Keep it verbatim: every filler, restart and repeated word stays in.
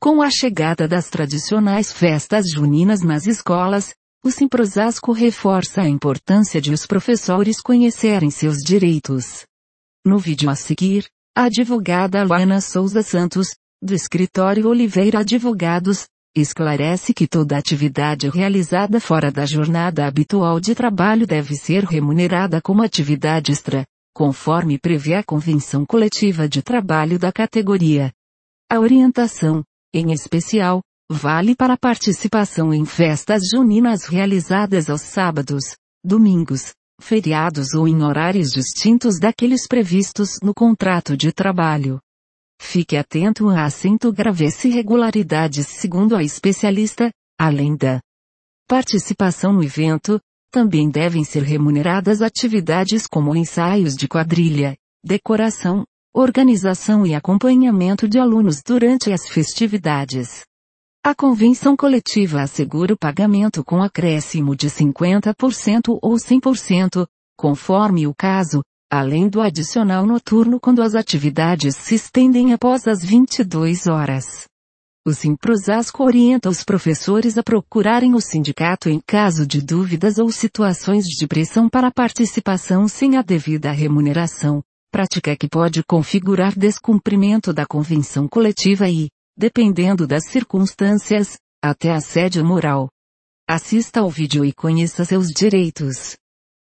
Com a chegada das tradicionais festas juninas nas escolas, o Simprosasco reforça a importância de os professores conhecerem seus direitos. No vídeo a seguir, a advogada Luana Souza Santos, do escritório Oliveira Advogados, esclarece que toda atividade realizada fora da jornada habitual de trabalho deve ser remunerada como atividade extra, conforme prevê a Convenção Coletiva de Trabalho da categoria. A orientação, em especial, vale para a participação em festas juninas realizadas aos sábados, domingos, feriados ou em horários distintos daqueles previstos no contrato de trabalho. Fique atento a acento grave-se irregularidades segundo a especialista, além da participação no evento, também devem ser remuneradas atividades como ensaios de quadrilha, decoração, organização e acompanhamento de alunos durante as festividades. A convenção coletiva assegura o pagamento com acréscimo de cinquenta por cento ou cem por cento, conforme o caso, além do adicional noturno quando as atividades se estendem após as vinte e duas horas. O Simprosasco orienta os professores a procurarem o sindicato em caso de dúvidas ou situações de pressão para a participação sem a devida remuneração, prática que pode configurar descumprimento da convenção coletiva e, dependendo das circunstâncias, até assédio moral. Assista ao vídeo e conheça seus direitos.